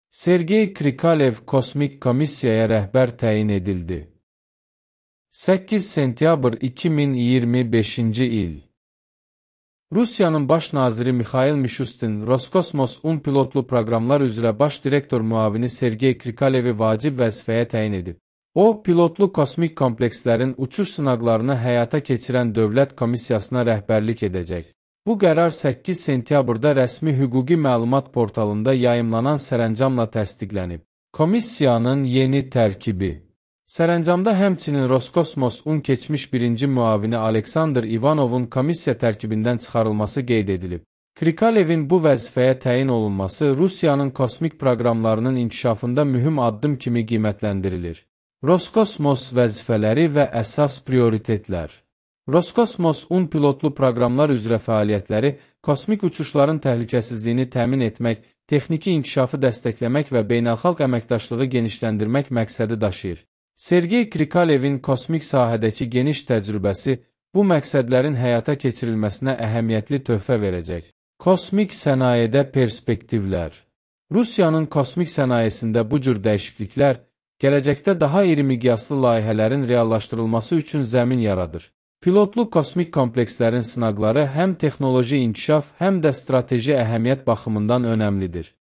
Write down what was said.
Sergey Krikalev kosmik komissiyaya rəhbər təyin edildi. 8 sentyabr 2025-ci il. Rusiyanın baş naziri Mikhail Mishustin, Roskosmos-1 pilotlu proqramlar üzrə baş direktor müavini Sergey Krikalevi vacib vəzifəyə təyin edib. O, pilotlu kosmik komplekslərin uçuş sınaqlarını həyata keçirən dövlət komissiyasına rəhbərlik edəcək. Bu qərar 8 sentyabrda rəsmi hüquqi məlumat portalında yayımlanan sərəncamla təsdiqlənib. Komissiyanın yeni tərkibi. Sərəncamda həmçinin Roskosmos-1 keçmiş birinci müavini Aleksandr Ivanovun komissiya tərkibindən çıxarılması qeyd edilib. Krikalevin bu vəzifəyə təyin olunması Rusiyanın kosmik proqramlarının inkişafında mühüm addım kimi qiymətləndirilir. Roskosmos vəzifələri və əsas prioritetlər. Roskosmos-1 pilotlu proqramlar üzrə fəaliyyətləri kosmik uçuşların təhlükəsizliyini təmin etmək, texniki inkişafı dəstəkləmək və beynəlxalq əməkdaşlığı genişləndirmək məqsədi daşıyır. Sergey Krikalevin kosmik sahədəki geniş təcrübəsi bu məqsədlərin həyata keçirilməsinə əhəmiyyətli töhfə verəcək. Kosmik sənayedə perspektivlər. Rusiyanın kosmik sənayesində bu cür dəyişikliklər gələcəkdə daha iri miqyaslı layihələrin reallaşdırılması üçün zəmin yaradır. Pilotlu kosmik komplekslərin sınaqları həm texnoloji inkişaf, həm də strateji əhəmiyyət baxımından önəmlidir.